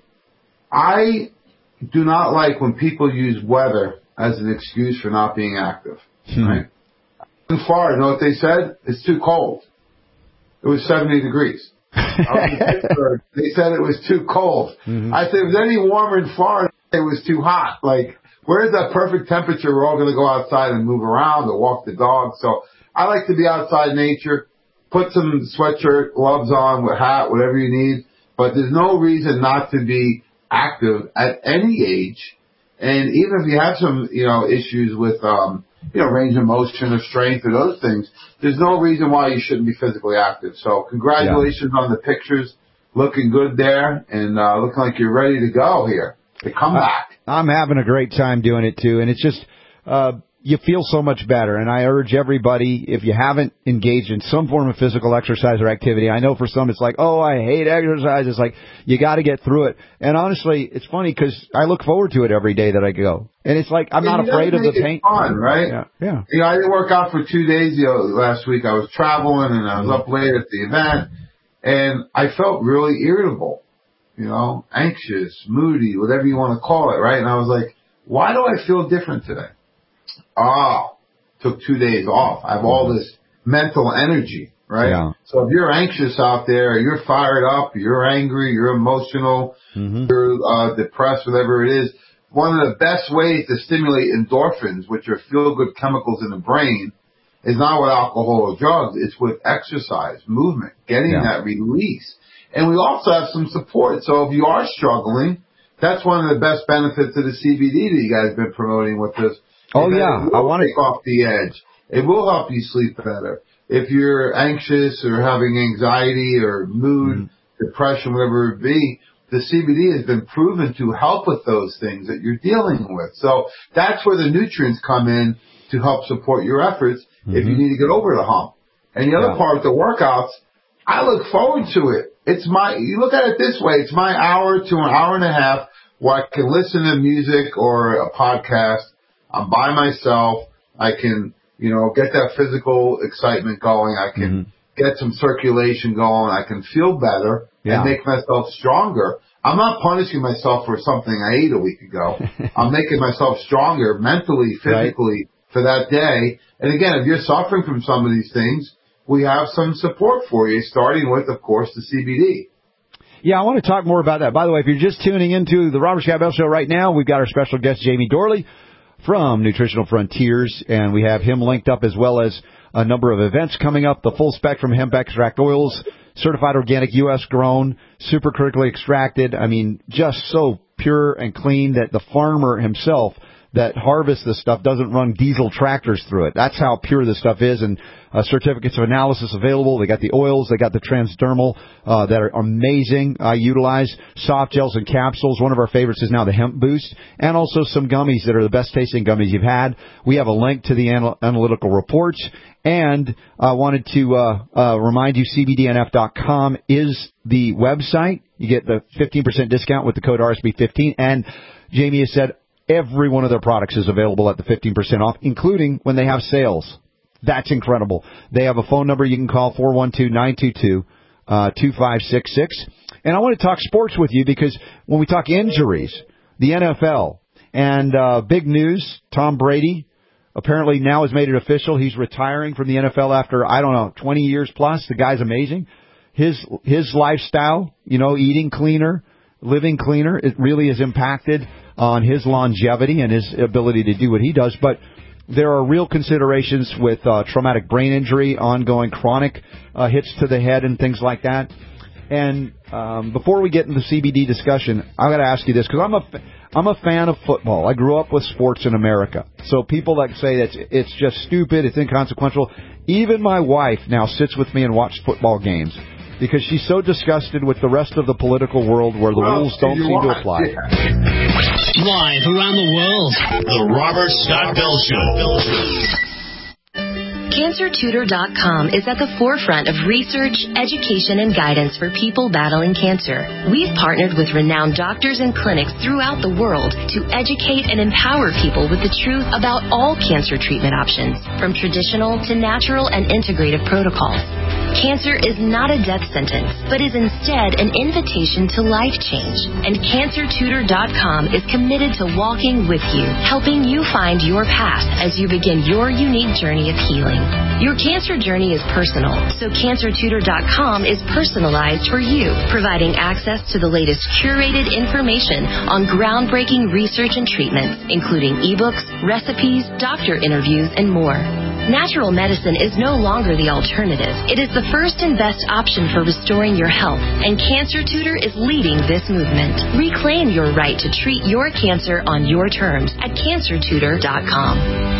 I do not like when people use weather as an excuse for not being active, hmm. right? In Florida, you know what they said? It's too cold. It was seventy degrees. I was in Pittsburgh. They said it was too cold. Mm-hmm. I said, if it was any warmer in Florida, it was too hot. Like, where's that perfect temperature? We're all going to go outside and move around or walk the dog. So I like to be outside in nature. Put some sweatshirt, gloves on, with hat, whatever you need. But there's no reason not to be active at any age. And even if you have some, you know, issues with, um, you know, range of motion or strength or those things, there's no reason why you shouldn't be physically active. So congratulations yeah. on the pictures. Looking good there and uh, looking like you're ready to go here. To come back. I'm having a great time doing it, too. And it's just, uh, you feel so much better. And I urge everybody, if you haven't engaged in some form of physical exercise or activity, I know for some it's like, oh, I hate exercise. It's like, you got to get through it. And honestly, it's funny because I look forward to it every day that I go. And it's like, I'm yeah, not afraid of the pain. Fun, right? Yeah. yeah. You know, I didn't work out for two days you know, last week. I was traveling and I was up late at the event. And I felt really irritable, you know, anxious, moody, whatever you want to call it, right? And I was like, why do I feel different today? Oh, took two days off. I have all this mental energy, right? Yeah. So if you're anxious out there, you're fired up, you're angry, you're emotional, mm-hmm. you're uh, depressed, whatever it is, one of the best ways to stimulate endorphins, which are feel-good chemicals in the brain, is not with alcohol or drugs. It's with exercise, movement, getting yeah. that release. And we also have some support. So if you are struggling, that's one of the best benefits of the C B D that you guys have been promoting with this. Oh, yeah. I want to take off the edge. It will help you sleep better. If you're anxious or having anxiety or mood, mm-hmm. depression, whatever it be, the C B D has been proven to help with those things that you're dealing with. So that's where the nutrients come in to help support your efforts mm-hmm. if you need to get over the hump. And the other yeah. part, the workouts, I look forward to it. It's my, you look at it this way, it's my hour to an hour and a half where I can listen to music or a podcast. I'm by myself. I can, you know, get that physical excitement going. I can mm-hmm. get some circulation going. I can feel better yeah. and make myself stronger. I'm not punishing myself for something I ate a week ago. I'm making myself stronger mentally, physically right. for that day. And again, if you're suffering from some of these things, we have some support for you, starting with, of course, the C B D. Yeah, I want to talk more about that. By the way, if you're just tuning into the Robert Scott Bell Show right now, we've got our special guest, Jamie Dorley, from Nutritional Frontiers, and we have him linked up as well as a number of events coming up, the full spectrum hemp extract oils, certified organic, U S grown, super critically extracted. I mean, just so pure and clean that the farmer himself that harvests this stuff doesn't run diesel tractors through it. That's how pure this stuff is. And uh, certificates of analysis available. They got the oils. They got the transdermal uh, that are amazing. I utilize soft gels and capsules. One of our favorites is now the Hemp Boost, and also some gummies that are the best tasting gummies you've had. We have a link to the anal- analytical reports. And I wanted to uh, uh, remind you, C B D N F dot com is the website. You get the fifteen percent discount with the code R S B fifteen. And Jamie has said every one of their products is available at the fifteen percent off, including when they have sales. That's incredible. They have a phone number you can call, four one two, nine two two, two five six six. And I want to talk sports with you because when we talk injuries, the N F L, and uh, big news, Tom Brady apparently now has made it official. He's retiring from the N F L after, I don't know, twenty years plus. The guy's amazing. His his lifestyle, you know, eating cleaner, living cleaner, it really is impacted on his longevity and his ability to do what he does. But there are real considerations with uh, traumatic brain injury, ongoing chronic uh, hits to the head and things like that. And um, before we get into the C B D discussion, I've got to ask you this, because I'm a, I'm a fan of football. I grew up with sports in America. So people that say that it's just stupid, it's inconsequential, even my wife now sits with me and watches football games because she's so disgusted with the rest of the political world where the well, rules don't seem are. to apply. Yeah. Live around the world, the Robert Scott Bell Show. Cancer Tutor dot com is at the forefront of research, education, and guidance for people battling cancer. We've partnered with renowned doctors and clinics throughout the world to educate and empower people with the truth about all cancer treatment options, from traditional to natural and integrative protocols. Cancer is not a death sentence, but is instead an invitation to life change. And Cancer Tutor dot com is committed to walking with you, helping you find your path as you begin your unique journey of healing. Your cancer journey is personal, so Cancer Tutor dot com is personalized for you, providing access to the latest curated information on groundbreaking research and treatments, including ebooks, recipes, doctor interviews, and more. Natural medicine is no longer the alternative. It is the first and best option for restoring your health, and Cancer Tutor is leading this movement. Reclaim your right to treat your cancer on your terms at Cancer Tutor dot com.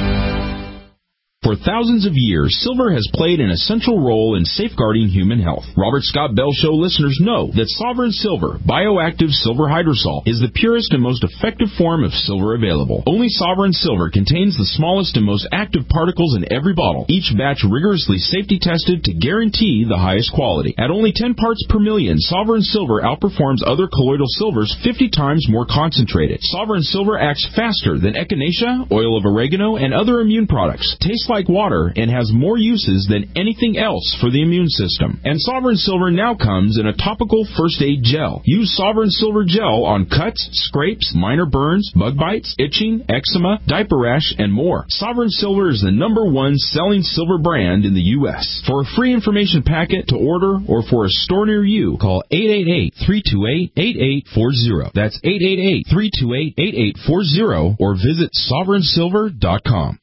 For thousands of years, silver has played an essential role in safeguarding human health. Robert Scott Bell Show listeners know that Sovereign Silver, bioactive silver hydrosol, is the purest and most effective form of silver available. Only Sovereign Silver contains the smallest and most active particles in every bottle, each batch rigorously safety tested to guarantee the highest quality. At only ten parts per million, Sovereign Silver outperforms other colloidal silvers fifty times more concentrated. Sovereign Silver acts faster than echinacea, oil of oregano, and other immune products. Tastes like water and has more uses than anything else for the immune system. And Sovereign Silver now comes in a topical first aid gel. Use Sovereign Silver gel on cuts, scrapes, minor burns, bug bites, itching, eczema, diaper rash, and more. Sovereign Silver is the number one selling silver brand in the U S. For a free information packet to order or for a store near you, call eight eight eight, three two eight, eight eight four zero. That's eight eight eight, three two eight, eight eight four zero or visit Sovereign Silver dot com.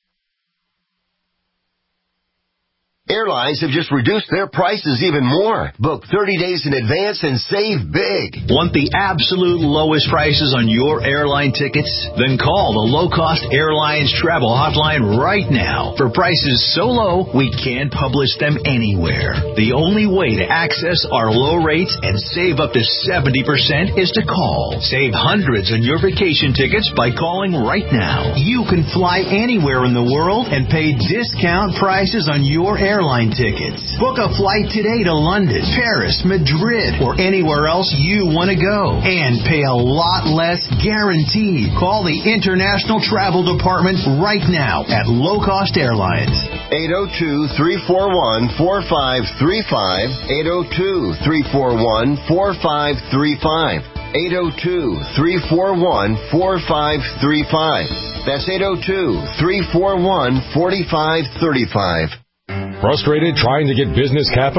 Airlines have just reduced their prices even more. Book thirty days in advance and save big. Want the absolute lowest prices on your airline tickets? Then call the Low Cost Airlines Travel Hotline right now. For prices so low, we can't publish them anywhere. The only way to access our low rates and save up to seventy percent is to call. Save hundreds on your vacation tickets by calling right now. You can fly anywhere in the world and pay discount prices on your airline Airline tickets. Book a flight today to London, Paris, Madrid, or anywhere else you want to go. And pay a lot less guaranteed. Call the International Travel Department right now at Low Cost Airlines. eight oh two, three four one, four five three five. eight oh two, three four one, four five three five. eight oh two, three four one, four five three five. That's eight oh two, three four one, four five three five. Frustrated trying to get business capital?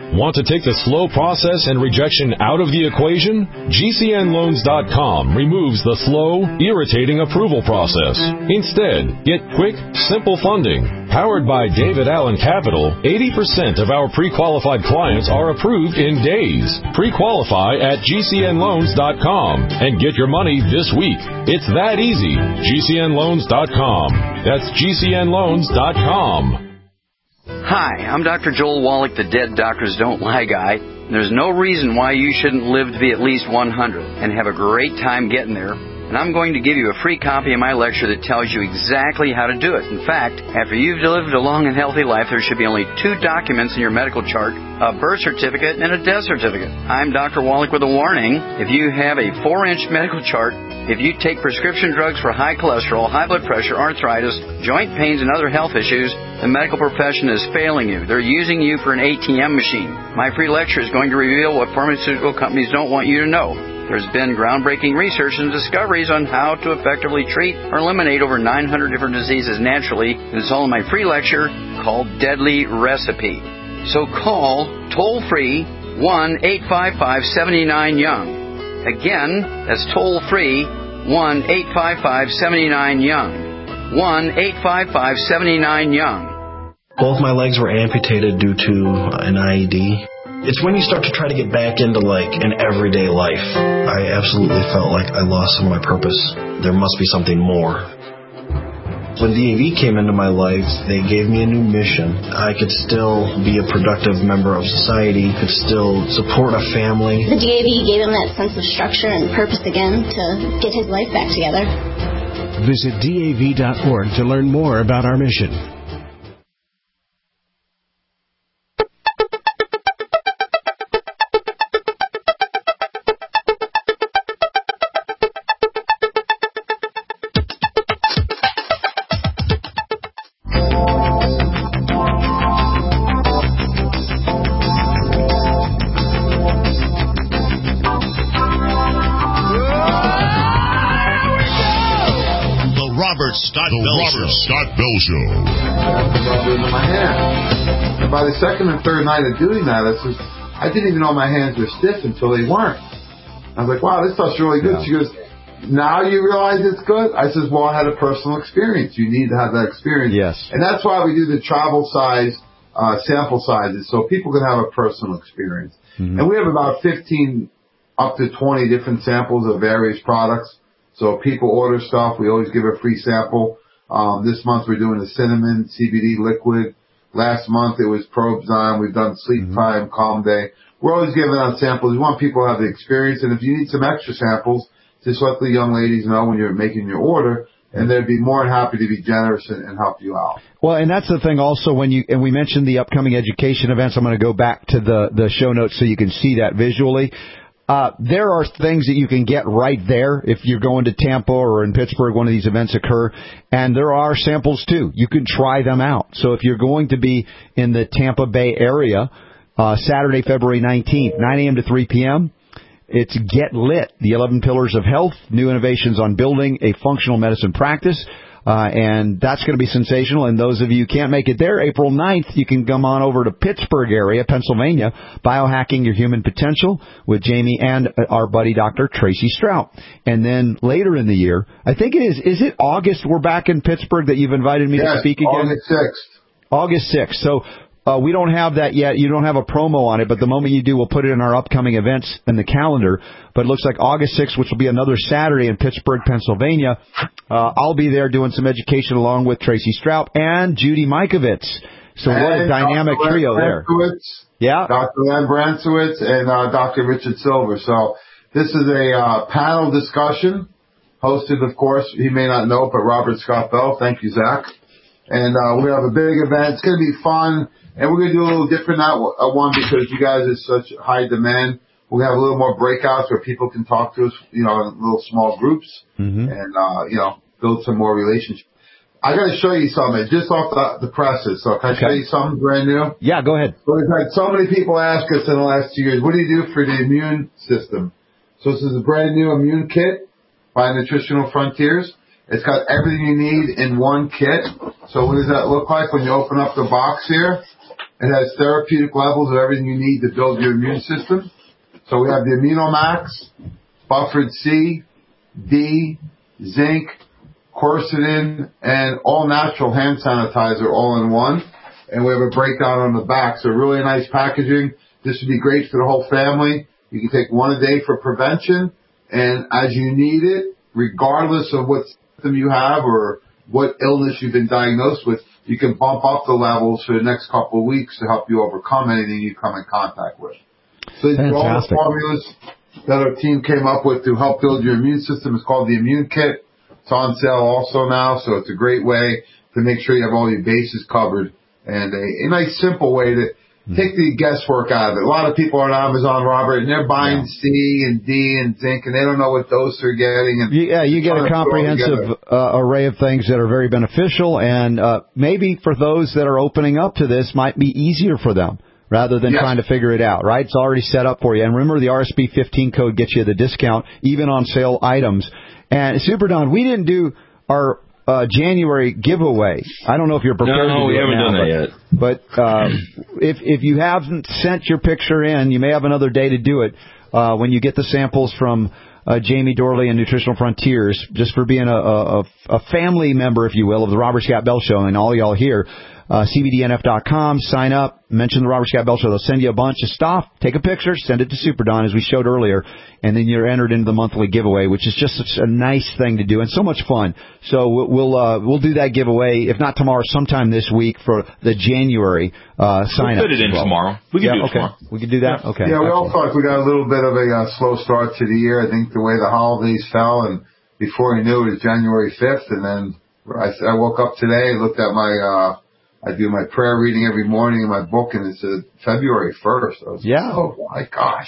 Want to take the slow process and rejection out of the equation? G C N loans dot com removes the slow, irritating approval process. Instead, get quick, simple funding. Powered by David Allen Capital, eighty percent of our pre-qualified clients are approved in days. Pre-qualify at G C N loans dot com and get your money this week. It's that easy. G C N loans dot com. That's G C N loans dot com. Hi, I'm Doctor Joel Wallach, the Dead Doctors Don't Lie guy. There's no reason why you shouldn't live to be at least one hundred and have a great time getting there. And I'm going to give you a free copy of my lecture that tells you exactly how to do it. In fact, after you've lived a long and healthy life, there should be only two documents in your medical chart, a birth certificate and a death certificate. I'm Doctor Wallach with a warning. If you have a four-inch medical chart, if you take prescription drugs for high cholesterol, high blood pressure, arthritis, joint pains, and other health issues, the medical profession is failing you. They're using you for an A T M machine. My free lecture is going to reveal what pharmaceutical companies don't want you to know. There's been groundbreaking research and discoveries on how to effectively treat or eliminate over nine hundred different diseases naturally, and it's all in my free lecture called Deadly Recipe. So call toll-free one eight five five, seven nine, young. Again, that's toll-free one eight five five, seven nine, young. one eight five five, seven nine, young. Both my legs were amputated due to an I E D. It's when you start to try to get back into, like, an everyday life. I absolutely felt like I lost some of my purpose. There must be something more. When D A V came into my life, they gave me a new mission. I could still be a productive member of society, could still support a family. The D A V gave him that sense of structure and purpose again to get his life back together. Visit D A V dot org to learn more about our mission. Scott the Bell Robert Show. Scott Bell Show. Into my hand. And by the second and third night of doing that, I says, I didn't even know my hands were stiff until they weren't. I was like, wow, this stuff's really good. Yeah. She goes, now you realize it's good? I says, well, I had a personal experience. You need to have that experience. Yes. And that's why we do the travel size, uh, sample sizes, so people can have a personal experience. Mm-hmm. And we have about fifteen up to twenty different samples of various products. So if people order stuff, we always give a free sample. Um, this month we're doing the cinnamon C B D liquid. Last month it was Probzyme. We've done Sleep mm-hmm. Time, Calm Day. We're always giving out samples. We want people to have the experience. And if you need some extra samples, just let the young ladies know when you're making your order, and they'd be more than happy to be generous and, and help you out. Well, and that's the thing also when you, and we mentioned the upcoming education events. I'm going to go back to the, the show notes so you can see that visually. Uh, there are things that you can get right there if you're going to Tampa or in Pittsburgh, one of these events occur. And there are samples, too. You can try them out. So if you're going to be in the Tampa Bay area, uh, Saturday, February nineteenth, nine a.m. to three p.m., it's Get Lit, the eleven Pillars of Health, new innovations on building a functional medicine practice. Uh, and that's going to be sensational. And those of you who can't make it there, April ninth, you can come on over to Pittsburgh area, Pennsylvania, Biohacking Your Human Potential with Jamie and our buddy Doctor Tracy Strout. And then later in the year, I think it is, is it August we're back in Pittsburgh that you've invited me yes, to speak again? August sixth. August sixth. So Uh, we don't have that yet. You don't have a promo on it, but the moment you do, we'll put it in our upcoming events in the calendar. But it looks like August sixth, which will be another Saturday in Pittsburgh, Pennsylvania. Uh, I'll be there doing some education along with Tracy Strout and Judy Mikovits. So and what a dynamic Doctor trio there. Yeah. Doctor Len Brantzowitz and uh, Doctor Richard Silver. So this is a uh, panel discussion hosted, of course, he may not know, but Robert Scott Bell. Thank you, Zach. And uh, we have a big event. It's going to be fun. And we're going to do a little different that one because you guys are such high demand. We'll have a little more breakouts where people can talk to us, you know, in little small groups mm-hmm. and, uh, you know, build some more relationships. I got to show you something just off the, the presses. So can I okay. show you something brand new? Yeah, go ahead. So we've had so many people ask us in the last two years, what do you do for the immune system? So this is a brand new immune kit by Nutritional Frontiers. It's got everything you need in one kit. So what does that look like when you open up the box here? It has therapeutic levels of everything you need to build your immune system. So we have the AminoMax, Buffered C, D, zinc, quercetin, and all natural hand sanitizer all in one. And we have a breakdown on the back. So really nice packaging. This would be great for the whole family. You can take one a day for prevention. And as you need it, regardless of what symptom you have or what illness you've been diagnosed with, you can bump up the levels for the next couple of weeks to help you overcome anything you come in contact with. So these are all the formulas that our team came up with to help build your immune system. It's called the Immune Kit. It's on sale also now, so it's a great way to make sure you have all your bases covered and a, a nice simple way to take the guesswork out of it. A lot of people are on Amazon, Robert, and they're buying yeah. C and D and zinc, and they don't know what dose they're getting. And yeah, you get a comprehensive uh, array of things that are very beneficial, and uh, maybe for those that are opening up to this, might be easier for them rather than yes. trying to figure it out, right? It's already set up for you. And remember, the R S B fifteen code gets you the discount, even on sale items. And Super Don, we didn't do our Uh, January giveaway. I don't know if you're prepared no, to do we it haven't now, done that but, yet. But uh, if if you haven't sent your picture in, you may have another day to do it uh, when you get the samples from uh, Jamie Dorley and Nutritional Frontiers, just for being a, a, a family member, if you will, of the Robert Scott Bell Show and all y'all here. Uh, C B D N F dot com, sign up, mention the Robert Scott Bell Show. They'll send you a bunch of stuff. Take a picture, send it to Super Don, as we showed earlier, and then you're entered into the monthly giveaway, which is just such a nice thing to do and so much fun. So we'll uh, we'll do that giveaway, if not tomorrow, sometime this week for the January uh, sign up. We'll fit it in well. tomorrow. We can yeah, do it okay. tomorrow. We can do that? Yeah. Okay. Yeah, we Excellent. all felt like we got a little bit of a uh, slow start to the year. I think the way the holidays fell, and before we knew it, it was January fifth, and then I, I woke up today, looked at my... Uh, I do my prayer reading every morning in my book, and it said February first. I was yeah. like, oh, my gosh.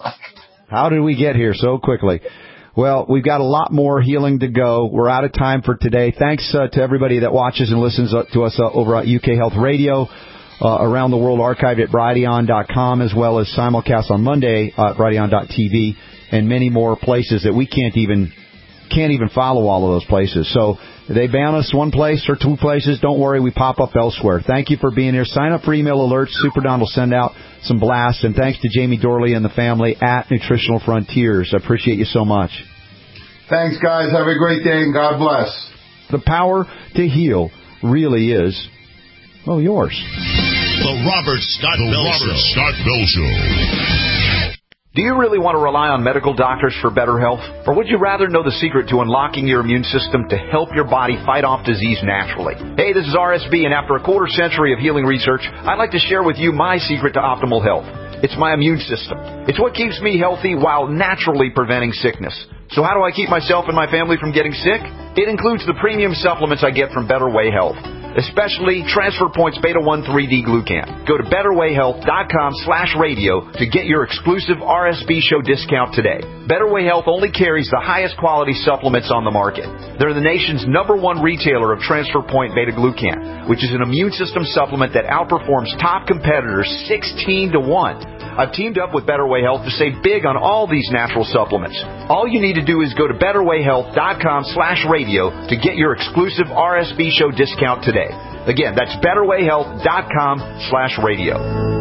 How did we get here so quickly? Well, we've got a lot more healing to go. We're out of time for today. Thanks uh, to everybody that watches and listens to us uh, over at U K Health Radio, uh, around the world, archived at Brighteon dot com, as well as simulcast on Monday at Brighteon dot T V, and many more places that we can't even can't even follow all of those places. So they ban us one place or two places. Don't worry, we pop up elsewhere. Thank you for being here. Sign up for email alerts. Super Don will send out some blasts. And thanks to Jamie Dorley and the family at Nutritional Frontiers. I appreciate you so much. Thanks, guys. Have a great day, and God bless. The power to heal really is, well, yours. The Robert Scott the Bell Robert Show. Scott Bell Show. Do you really want to rely on medical doctors for better health? Or would you rather know the secret to unlocking your immune system to help your body fight off disease naturally? Hey, this is R S B, and after a quarter century of healing research, I'd like to share with you my secret to optimal health. It's my immune system. It's what keeps me healthy while naturally preventing sickness. So how do I keep myself and my family from getting sick? It includes the premium supplements I get from Better Way Health, especially Transfer Points Beta one three D Glucan. Go to better way health dot com slash radio to get your exclusive R S B show discount today. Better Way Health only carries the highest quality supplements on the market. They're the nation's number one retailer of Transfer Point Beta Glucan, which is an immune system supplement that outperforms top competitors sixteen to one. I've teamed up with Better Way Health to save big on all these natural supplements. All you need to do is go to better way health dot com slash radio to get your exclusive R S B show discount today. Again, that's better way health dot com slash radio.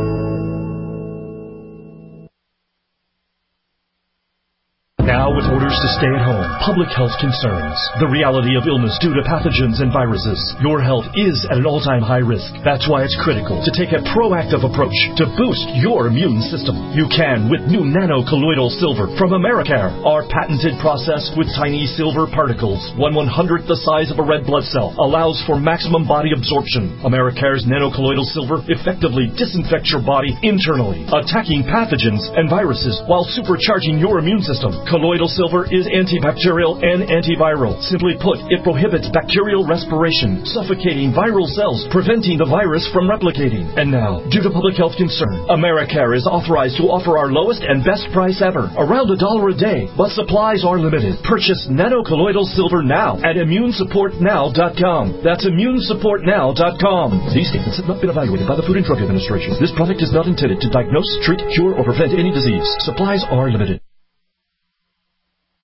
Now, with orders to stay at home, public health concerns, the reality of illness due to pathogens and viruses, your health is at an all-time high risk. That's why it's critical to take a proactive approach to boost your immune system. You can with new nano-colloidal silver from Americare. Our patented process with tiny silver particles, one one-hundredth the size of a red blood cell, allows for maximum body absorption. Americare's nano-colloidal silver effectively disinfects your body internally, attacking pathogens and viruses while supercharging your immune system. Colloidal silver is antibacterial and antiviral. Simply put, it prohibits bacterial respiration, suffocating viral cells, preventing the virus from replicating. And now, due to public health concern, Americare is authorized to offer our lowest and best price ever, around a dollar a day, but supplies are limited. Purchase nano-colloidal silver now at immune support now dot com. That's immune support now dot com. These statements have not been evaluated by the Food and Drug Administration. This product is not intended to diagnose, treat, cure, or prevent any disease. Supplies are limited.